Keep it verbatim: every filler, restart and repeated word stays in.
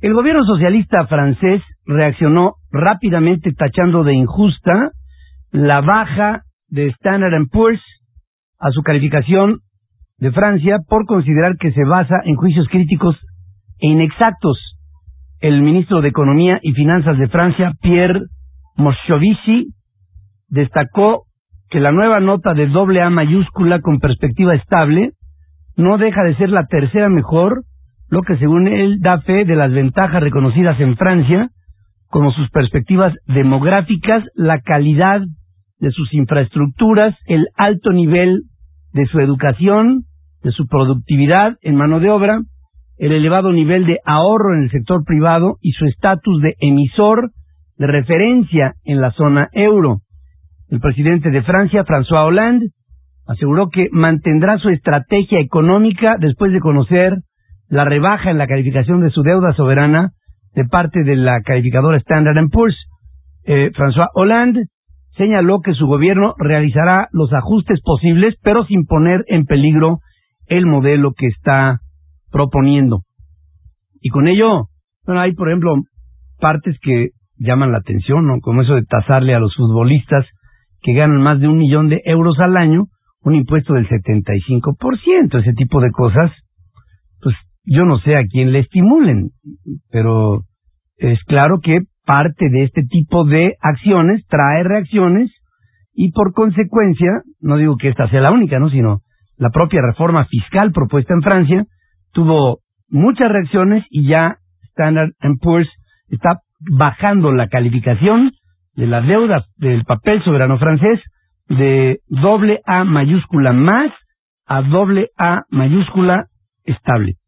El gobierno socialista francés reaccionó rápidamente tachando de injusta la baja de Standard and Poor's a su calificación de Francia por considerar que se basa en juicios críticos e inexactos. El ministro de Economía y Finanzas de Francia, Pierre Moscovici, destacó que la nueva nota de doble A mayúscula con perspectiva estable no deja de ser la tercera mejor, lo que según él da fe de las ventajas reconocidas en Francia, como sus perspectivas demográficas, la calidad de sus infraestructuras, el alto nivel de su educación, de su productividad en mano de obra, el elevado nivel de ahorro en el sector privado y su estatus de emisor de referencia en la zona euro. El presidente de Francia, François Hollande, aseguró que mantendrá su estrategia económica después de conocer la rebaja en la calificación de su deuda soberana de parte de la calificadora Standard and Poor's. Eh, François Hollande señaló que su gobierno realizará los ajustes posibles, pero sin poner en peligro el modelo que está proponiendo. Y con ello, bueno, hay por ejemplo partes que llaman la atención, ¿no? Como eso de tasarle a los futbolistas que ganan más de un millón de euros al año un impuesto del setenta y cinco por ciento, ese tipo de cosas. Pues yo no sé a quién le estimulen, pero es claro que parte de este tipo de acciones trae reacciones y por consecuencia, no digo que esta sea la única, ¿no? Sino la propia reforma fiscal propuesta en Francia tuvo muchas reacciones y ya Standard and Poor's está bajando la calificación de la deuda del papel soberano francés de doble A mayúscula más a doble A mayúscula estable.